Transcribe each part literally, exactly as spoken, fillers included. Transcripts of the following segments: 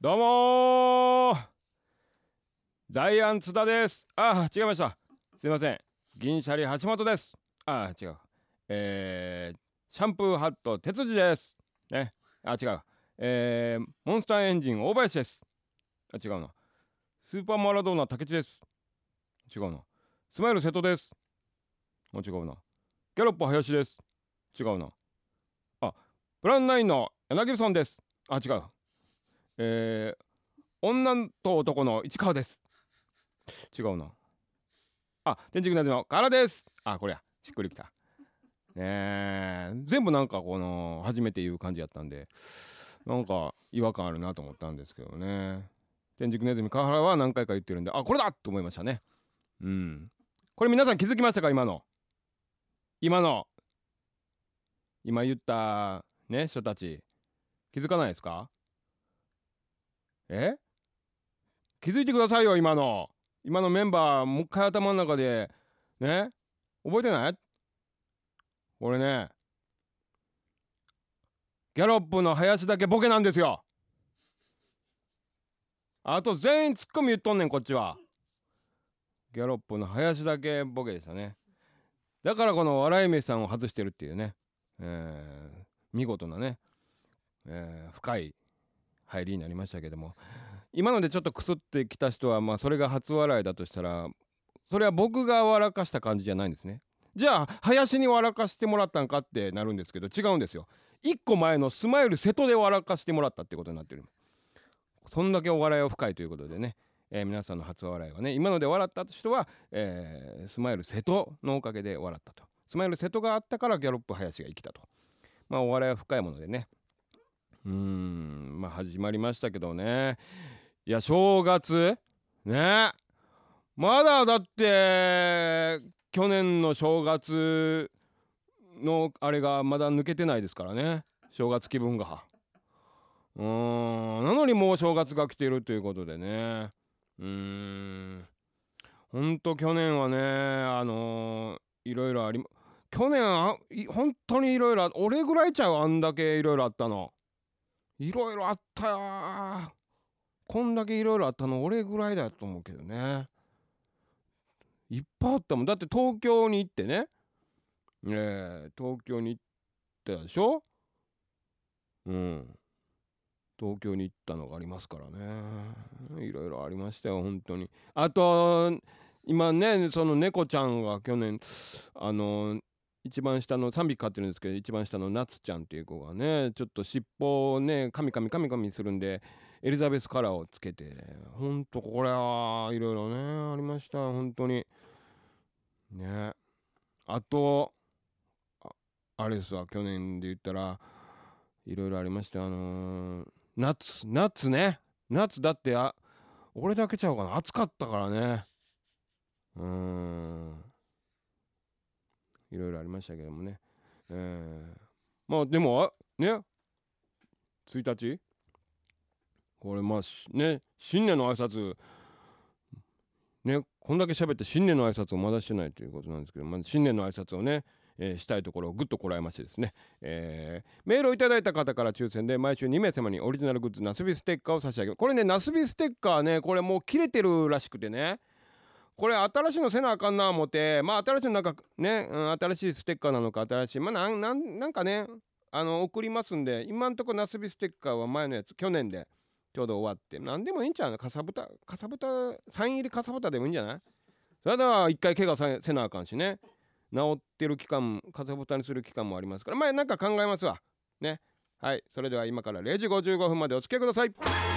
どうもー、ダイアン津田です。あー違いました、すいません。銀シャリ橋本です。あー違う、えー、シャンプーハット哲司ですね。あ違う、えー、モンスターエンジン大林です。あ違うな、スーパーマラドーナ武智です。違うな、スマイル瀬戸です。あ違うな、ギャロップ林です。違うな、あプランナインの柳さんです。あ違う、えー、女と男の市川です。違うな、あ天竺なじのからです。あこれやしっくりきたねえ。全部なんかこの初めて言う感じやったんで、なんか違和感あるなと思ったんですけどね。天竺ネズミ川原は何回か言ってるんで、あこれだと思いましたね。うん、これ皆さん気づきましたか？今の今の今言ったね人たち気づかないですか？え気づいてくださいよ。今の今のメンバーもう一回頭の中でね、覚えてない？これね、ギャロップの林だけボケなんですよ。あと全員ツッコミ言っとんねんこっちは。ギャロップの林だけボケでしたね。だからこの笑い飯さんを外してるっていうね、えー、見事なね、えー、深い入りになりましたけども、今のでちょっとクスってきた人はまあそれが初笑いだとしたら、それは僕が笑かした感じじゃないんですね。じゃあ林に笑かしてもらったんかってなるんですけど、違うんですよ。一個前のスマイル瀬戸で笑かしてもらったってことになってる。そんだけお笑いを深いということでね、えー、皆さんの初笑いはね、今ので笑った人は、えー、スマイル瀬戸のおかげで笑ったと。スマイル瀬戸があったからギャロップ林が生きたと。まあお笑いは深いものでね、うーんまあ始まりましたけどね。いや正月ね、まだだって去年の正月のあれがまだ抜けてないですからね、正月気分が。うーんなのにもう正月が来てるということでね、うーんほんと去年はね、あのー、いろいろあり去年あ本当にいろいろ、俺ぐらいちゃう、あんだけいろいろあったの。いろいろあったよ。こんだけいろいろあったの俺ぐらいだと思うけどね。いっぱいあったもん。だって東京に行ってね、えー、東京に行ったでしょ。うん東京に行ったのがありますからね。いろいろありましたよ本当に。あと今ね、その猫ちゃんが去年あの一番下のさんびき飼ってるんですけど、一番下のナツちゃんっていう子がね、ちょっと尻尾をねカミカミカミカミするんでエリザベスカラーをつけて、ほんとこれはいろいろねありました本当にね。あと あ, あれですわ、去年で言ったらいろいろありました。あのー、夏夏ね、夏だってあ俺だけちゃうかな、暑かったからね。うーんいろいろありましたけどもね、えー、まあでもあねついたちこれまあね新年の挨拶ね、こんだけ喋って新年の挨拶をまだしてないということなんですけど、まず新年の挨拶をね、えー、したいところをぐっとこらえましてですね、えー、メールをいただいた方から抽選で毎週にめい様にオリジナルグッズナスビステッカーを差し上げる。これねナスビステッカーね、これもう切れてるらしくてね、これ新しいのせなあかんな思って、まあ新しいのなんかね、うん、新しいステッカーなのか新しいまあなんなんなんかね、あの送りますんで、今んとこナスビステッカーは前のやつ去年でちょうど終わって、なんでもいいんちゃうの、かさぶたかさぶたサイン入りかさぶたでもいいんじゃない。それでは一回怪我させなあかんしね、治ってる期間かさぶたにする期間もありますから、まあなんか考えますわね。はい、それでは今かられいじごじゅうごふんまでお付き合いください。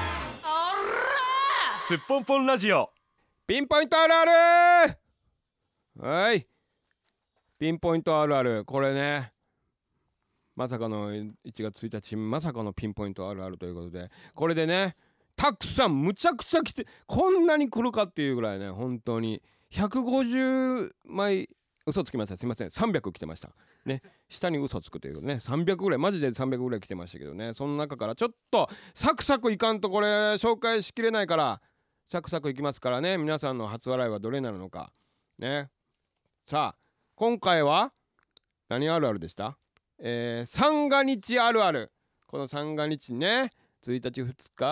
すっぽんぽんラジオピンポイントあるある。はい、ピンポイントあるある、これねまさかのいちがつついたち、まさかのピンポイントあるあるということで、これでねたくさんむちゃくちゃ来て、こんなに来るかっていうぐらいね、本当にひゃくごじゅうまい、嘘つきました、すいません、さんびゃく来てましたね。下に嘘つくということね、さんびゃくぐらい、マジでさんびゃくぐらい来てましたけどね、その中からちょっとサクサクいかんとこれ紹介しきれないから、サクサクいきますからね、皆さんの初笑いはどれになるのかね。さあ今回は何あるあるでした？えー、三が日あるある。この三が日ね、ついたちふつか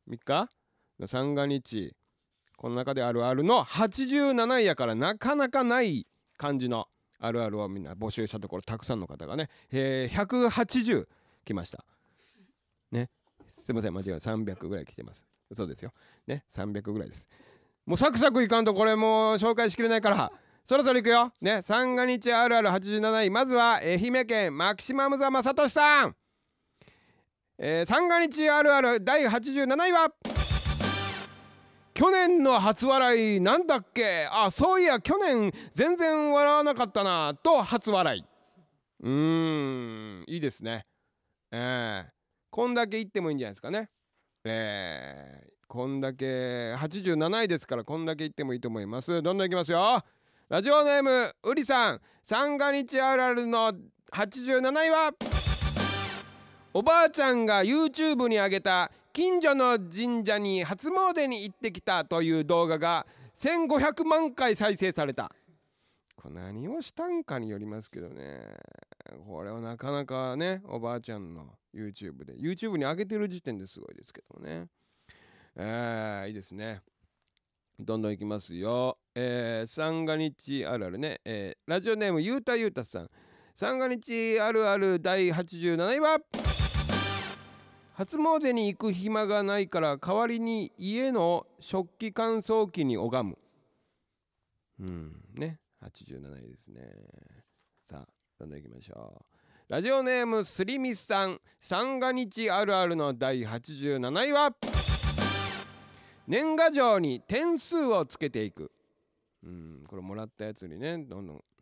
みっかの三が日、この中であるあるのはちじゅうなないやから、なかなかない感じのあるあるをみんな募集したところ、たくさんの方がね、えー、ひゃくはちじゅう来ましたね。すいません、間違えさんびゃくぐらい来てます。そうですよね、さんびゃくぐらいです。もうサクサクいかんとこれもう紹介しきれないから、そろそろいくよね。三が日あるあるはちじゅうなない、まずは愛媛県マキシマムザマサトシさん、えー、三が日あるあるだいはちじゅうなないは、去年の初笑いなんだっけ、あ、そういや去年全然笑わなかったなと初笑い。うーん、いいですね。えー、こんだけ言ってもいいんじゃないですかね。えー、こんだけはちじゅうなないですから、こんだけ言ってもいいと思います。どんどんいきますよ。ラジオネームうりさん、三が日あるあるのはちじゅうなないは、おばあちゃんが YouTube に上げた近所の神社に初詣に行ってきたという動画がせんごひゃくまんかい再生された。これ何をしたんかによりますけどね、これはなかなかね、おばあちゃんの YouTube で YouTube に上げてる時点ですごいですけどもね。えー、いいですね。どんどんいきますよ。えー、三が日あるあるね、えー、ラジオネームゆうたゆうたさん、三が日あるあるだいはちじゅうなないは、初詣に行く暇がないから代わりに家の食器乾燥機に拝む。うんね、はちじゅうなないですね。さあどんどんいきましょう。ラジオネームすりみさん、三が日あるあるのだいはちじゅうなないは、年賀状に点数をつけていく。うん、これもらったやつにね、どんどん、うん、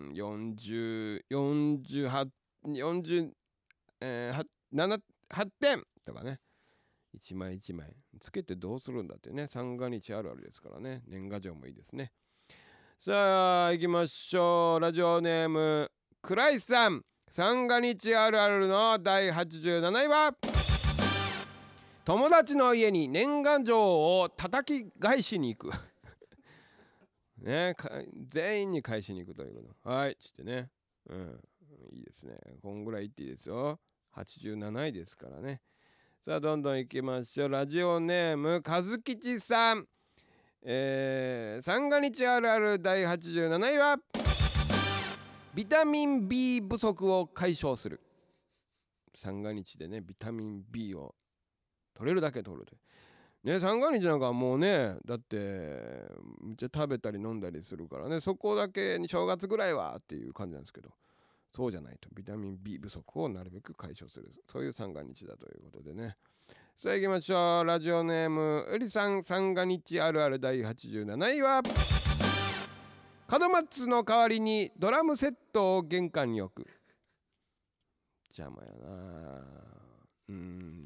よんじゅう、よんじゅうはち、よんじゅう、えー、なな、はってんとかね、いちまいいちまいつけてどうするんだってね、三が日あるあるですからね。年賀状もいいですね。さあ行きましょう。ラジオネームクライさん、三が日あるあるのだいはちじゅうなないは、友達の家に年賀状を叩き返しに行くね、全員に返しに行くということ。はいつってね、うん、いいですね。こんぐらい言っていいですよ。はちじゅうなないですからね。さあどんどん行きましょう。ラジオネームかずきちさん、えー、三が日あるあるだいはちじゅうなないは、ビタミン B 不足を解消する。三が日でね、ビタミン B を取れるだけ取るでね。三が日なんかもうね、だってめっちゃ食べたり飲んだりするからね、そこだけに正月ぐらいはっていう感じなんですけど、そうじゃないとビタミン B 不足をなるべく解消する、そういう三が日だということでね。さあ行きましょう。ラジオネームうりさん、三が日あるあるだいはちじゅうなないは、門松の代わりにドラムセットを玄関に置く。邪魔やな。うん、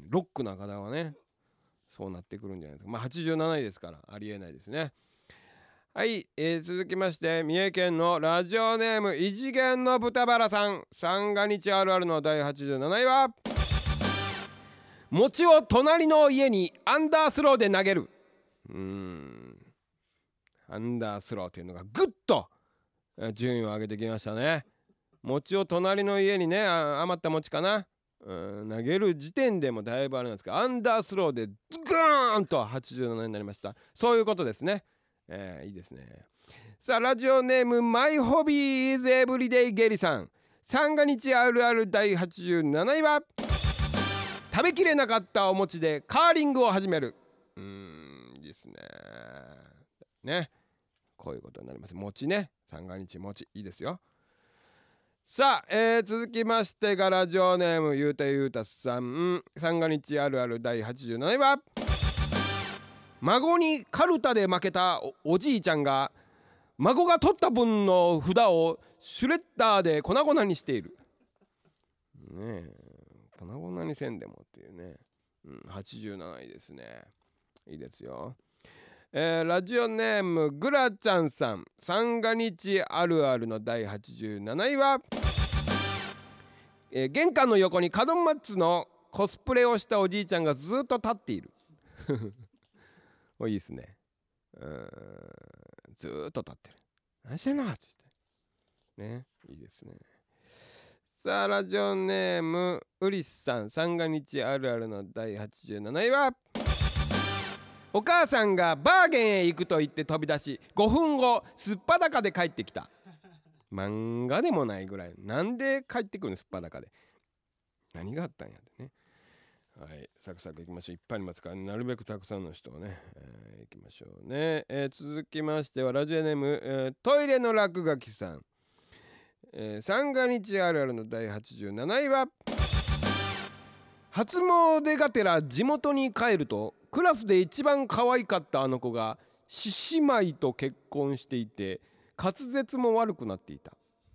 ロックな方はねそうなってくるんじゃないですか。まあはちじゅうなないですからありえないですね。はい、えー、続きまして三重県のラジオネーム異次元の豚バラさん、三が日あるあるのだいはちじゅうなないは、餅を隣の家にアンダースローで投げる。うーん、アンダースローというのがぐっと順位を上げてきましたね。餅を隣の家にね、余った餅かな、うん、投げる時点でもだいぶあれなんですけど、アンダースローでグーンとはちじゅうななになりました。そういうことですね。えー、いいですね。さあラジオネームマイホビーズエブリデイゲリさん、三が日あるあるだいはちじゅうなないは、食べきれなかったお餅でカーリングを始める。うーん、いいですね。ね、こういうことになります。餅ね、三が日餅いいですよ。さあ、えー、続きましてがラジオネームゆうたゆうたさん、三が日あるあるだいはちじゅうなないは、孫にカルタで負けた お, おじいちゃんが孫が取った分の札をシュレッダーで粉々にしている。ねえ、粉々にせんでもっていうね、うん、はちじゅうなないですね。いいですよ。えー、ラジオネームグラちゃんさん、三が日あるあるのだいはちじゅうなないは、えー、玄関の横に門松のコスプレをしたおじいちゃんがずっと立っているおいいですね。うーん、ずーっと立ってる。何してんのって言ってね、いいですね。さあラジオネームうりすさん、三が日あるあるのだいはちじゅうなないは、 お母さんがバーゲンへ行くと言って飛び出し、ごふんごすっぱだかで帰ってきた。漫画でもないぐらい。なんで帰ってくるの、すっぱだかで。何があったんやってね。はい、サクサクいきましょう。いっぱいありますから、ね、なるべくたくさんの人をね、えー、いきましょうね、えー、続きましてはラジオネーム、えー、トイレの落書きさん、えー、三が日あるあるのだいはちじゅうなないは、初詣がてら地元に帰ると、クラスで一番可愛かったあの子が獅子舞と結婚していて、滑舌も悪くなっていた。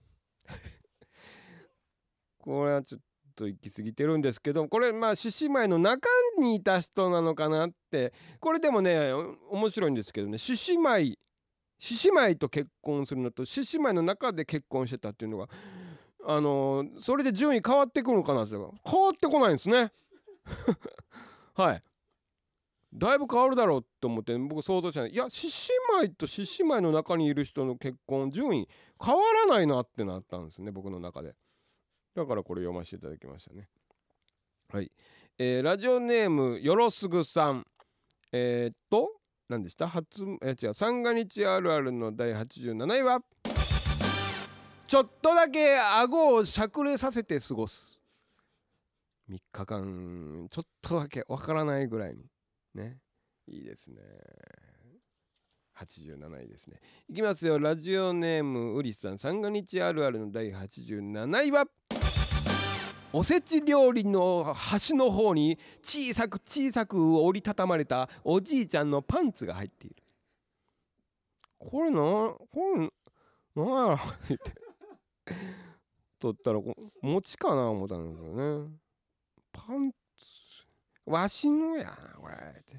これはちょっと行き過ぎてるんですけど、これまあ獅子舞の中にいた人なのかなって。これでもね面白いんですけどね、獅子舞獅子舞と結婚するのと獅子舞の中で結婚してたっていうのが、あのー、それで順位変わってくるのかなって。変わってこないんですね。はい、だいぶ変わるだろうと思って僕想像したら、いや獅子舞と獅子舞の中にいる人の結婚順位変わらないなってなったんですね、僕の中で。だからこれ読ませていただきましたね。はい、えー、ラジオネームよろすぐさん、えー、っと何でした、初えー、違う三が日あるあるのだいはちじゅうなないは、ちょっとだけ顎をしゃくれさせて過ごす。みっかかんちょっとだけわからないぐらいにね、いいですね。はちじゅうなないですね。いきますよ。ラジオネームうりさん、三が日あるあるのだいはちじゅうなないは、おせち料理の端の方に小さく小さく折りたたまれたおじいちゃんのパンツが入っている。これなこれなんやろって取ったら餅かな思ったんだけどね。パンツわしのやこれって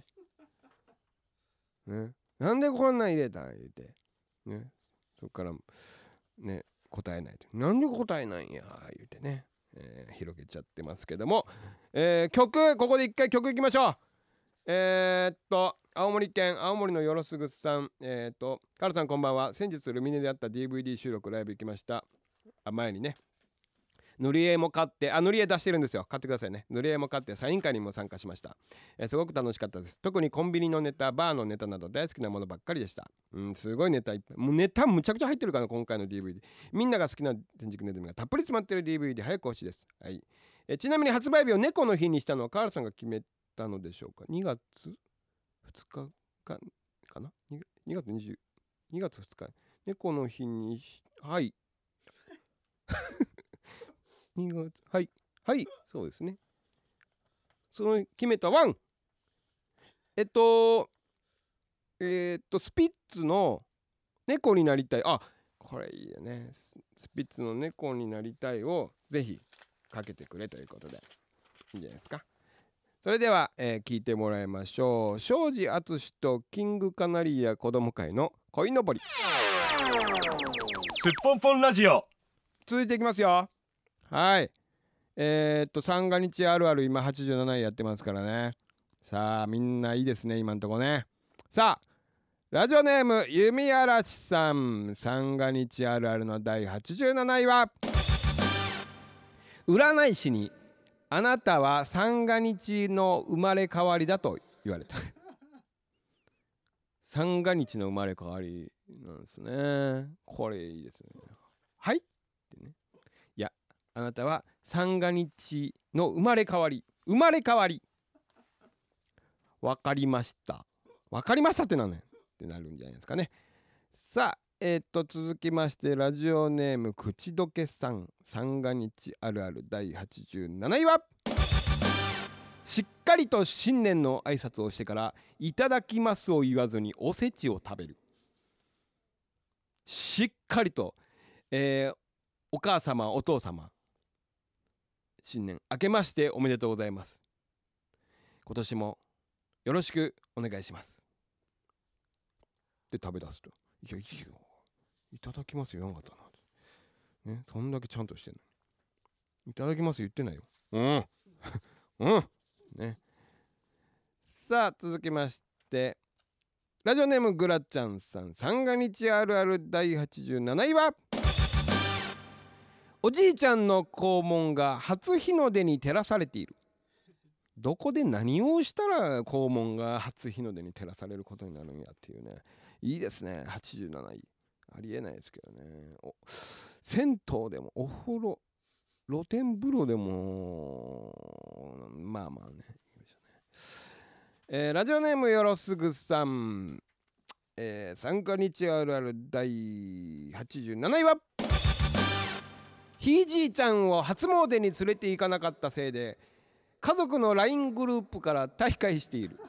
ね、なんでこんなん入れたん言うてね、そっからね答えないと、なんで答えないんや言うてね、えー、広げちゃってますけども、えー、曲ここで一回曲いきましょう。えー、っと青森県青森のよろすぐさん、えー、っとカルさんこんばんは。先日ルミネであった ディーブイディー 収録ライブ行きました。あ前にね塗り絵も買って、あ塗り絵出してるんですよ、買ってくださいね。塗り絵も買ってサイン会にも参加しました、えー、すごく楽しかったです。特にコンビニのネタ、バーのネタなど大好きなものばっかりでした。うんすごいネタいっぱい、もうネタむちゃくちゃ入ってるから今回の ディーブイディー、 みんなが好きな天竺ネズミがたっぷり詰まってる ディーブイディー 早く欲しいです。はい、えー、ちなみに発売日を猫の日にしたのはカールさんが決めたのでしょうか。にがつふつかかかな、にがつにじゅうにがつふつか猫の日にしはいにがつはいはいそうですね。その決めたワンえっとえー、っとスピッツの猫になりたい、あこれいいよね、スピッツの猫になりたいをぜひかけてくれということでいいんじゃないですか。それでは、えー、聞いてもらいましょう。庄司敦とキングカナリア子供会の恋のぼり。すっぽんぽんラジオ続いていきますよ。はい、えー、っと三が日あるある今はちじゅうなないやってますからね。さあみんないいですね今んとこね。さあラジオネーム弓嵐さん、三が日あるあるのだいはちじゅうなないは、占い師にあなたは三が日の生まれ変わりだと言われた。三が日の生まれ変わりなんですね。これいいですね。はいってね、いやあなたは三が日の生まれ変わり、生まれ変わりわかりましたわかりましたってなんねんってなるんじゃないですかね。さあえー、っと続きましてラジオネーム口どけさん、三が日あるあるだいはちじゅうなないは、しっかりと新年の挨拶をしてからいただきますを言わずにおせちを食べる。しっかりと、えー、お母様お父様新年明けましておめでとうございます、今年もよろしくお願いしますで食べ出すと、いやいいよいただきますよ言わんかったな、ね、そんだけちゃんとしてんの、いただきます言ってないよ。うんうんね。さあ続きましてラジオネームグラちゃんさん、三が日あるあるだいはちじゅうなないは、おじいちゃんの肛門が初日の出に照らされている。 どこで何をしたら肛門が初日の出に照らされることになるんやっていうね。いいですね。はちじゅうなないありえないですけどね。お銭湯でもお風呂露天風呂でもまあまあね、えー、ラジオネームよろすぐさん、えー、参加日あるあるだいはちじゅうなないはひいじいちゃんを初詣に連れて行かなかったせいで家族の ライン グループから退会している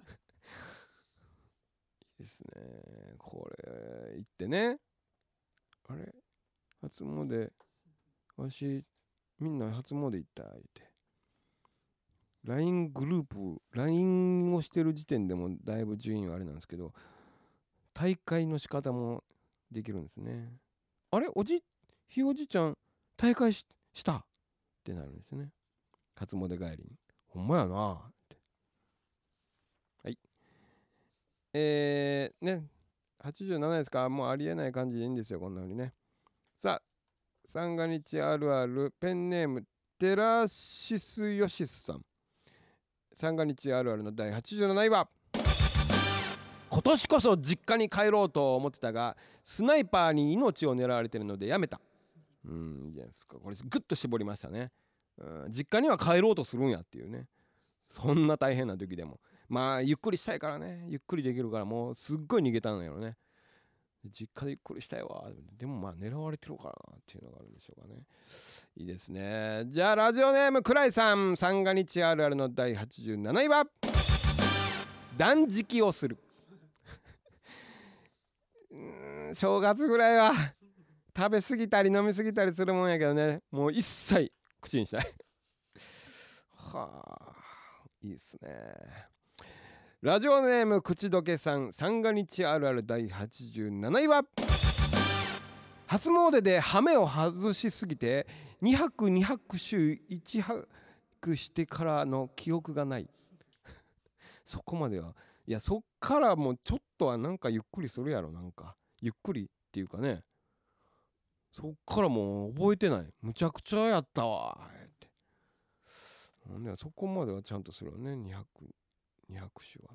いいですね。これ言ってね、あれ初詣わしみんな初詣行った言って ライン グループ ライン をしてる時点でもだいぶ順位はあれなんですけど、大会の仕方もできるんですね。あれおじひいおじちゃん大会 し, したってなるんですよね。初詣帰りにほんまやなって。はいえーねはちじゅうななですか。もうありえない感じでいいんですよこんな風にね。さあ三が日あるあるペンネームテラシスヨシスさん、三が日あるあるのだいはちじゅうなないは今年こそ実家に帰ろうと思ってたがスナイパーに命を狙われてるのでやめた。うんいいじゃないですか。これグッと絞りましたね。うん実家には帰ろうとするんやっていうね。そんな大変な時でもまあゆっくりしたいからね、ゆっくりできるからもうすっごい逃げたんやろね。実家でゆっくりしたいわ。でもまあ狙われてるからなっていうのがあるんでしょうかね。いいですね。じゃあラジオネームくらいさん、三が日あるあるのだいはちじゅうなないは断食をするうーん正月ぐらいは食べ過ぎたり飲み過ぎたりするもんやけどね、もう一切口にしないはあいいっすね。ラジオネーム口どけさん、三が日あるあるだいはちじゅうなないは初詣でハメを外しすぎてにはくにはく週いちはくしてからの記憶がないそこまでは、いやそっからもうちょっとはなんかゆっくりするやろ。なんかゆっくりっていうかね、そっからもう覚えてない。むちゃくちゃやったわってなんでそこまではちゃんとするよね。にはくにはく週はね。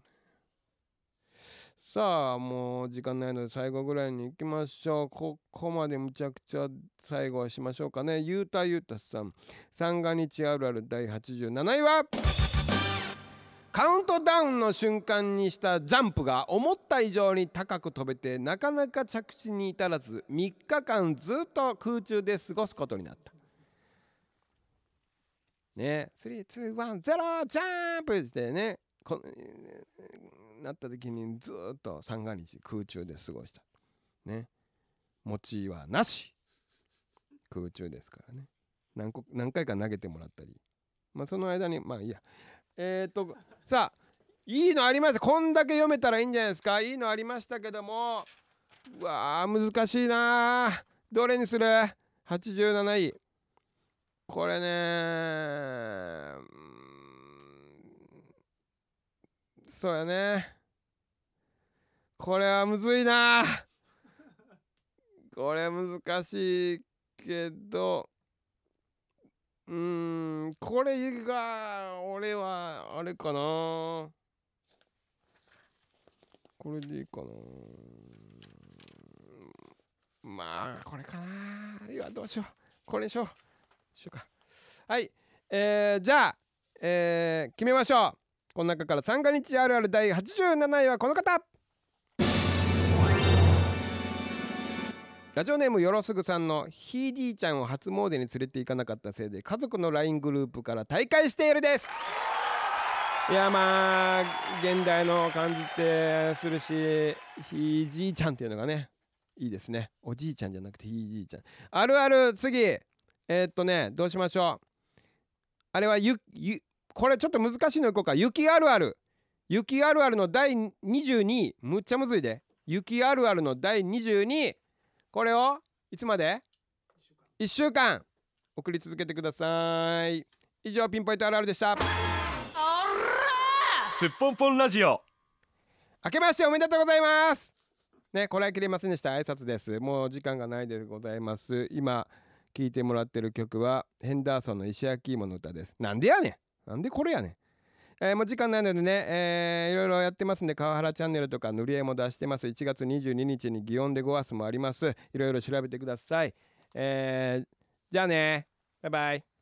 さあもう時間ないので最後ぐらいに行きましょう。ここまでむちゃくちゃ最後はしましょうかね。ゆうたゆうたさん、三が日あるあるだいはちじゅうなないはカウントダウンの瞬間にしたジャンプが思った以上に高く飛べてなかなか着地に至らずみっかかんずっと空中で過ごすことになったね。スリーツーワンゼロジャンプってねこなった時にずっと三が日空中で過ごしたね。餅はなし、空中ですからね。 何, 個何回か投げてもらったり、まあその間にまあいいや。えー、っとさあいいのありました。こんだけ読めたらいいんじゃないですか。いいのありましたけども、うわー難しいな。どれにする？はちじゅうなないこれね、そうやね、これはむずいな。これ難しいけどうーんこれが俺はあれかな、これでいいかな。まあこれかな。いやどうしよう、これにしようしようか。はい、えー、じゃあ、えー、決めましょう。この中から三が日あるあるだいはちじゅうなないはこの方。ラジオネームよろすぐさんのひいじいちゃんを初詣に連れて行かなかったせいで家族の ライン グループから退会しているです。いやまあ現代の感じってするし、ひいじいちゃんっていうのがねいいですね。おじいちゃんじゃなくてひいじいちゃん。あるある次えー、っとねどうしましょう。あれはゆゆこれちょっと難しいのいこうか。雪あるある雪あるあるのだいにじゅうにむっちゃむずいで。雪あるあるのだいにじゅうに、これをいつまでいっしゅうかん送り続けてください。以上ピンポイントあるあるでした。 すっぽんぽんラジオ明けましておめでとうございますね。こらえきれませんでした。挨拶です。もう時間がないでございます。今聴いてもらってる曲はヘンダーソンの石焼き芋の歌です。なんでやねん、なんでこれやねん。 えーもう時間ないのでね、えーいろいろやってますんで、川原チャンネルとか塗り絵も出してます。いちがつにじゅうににちに祇園でごわすもあります。いろいろ調べてください。えーじゃあね、バイバイ。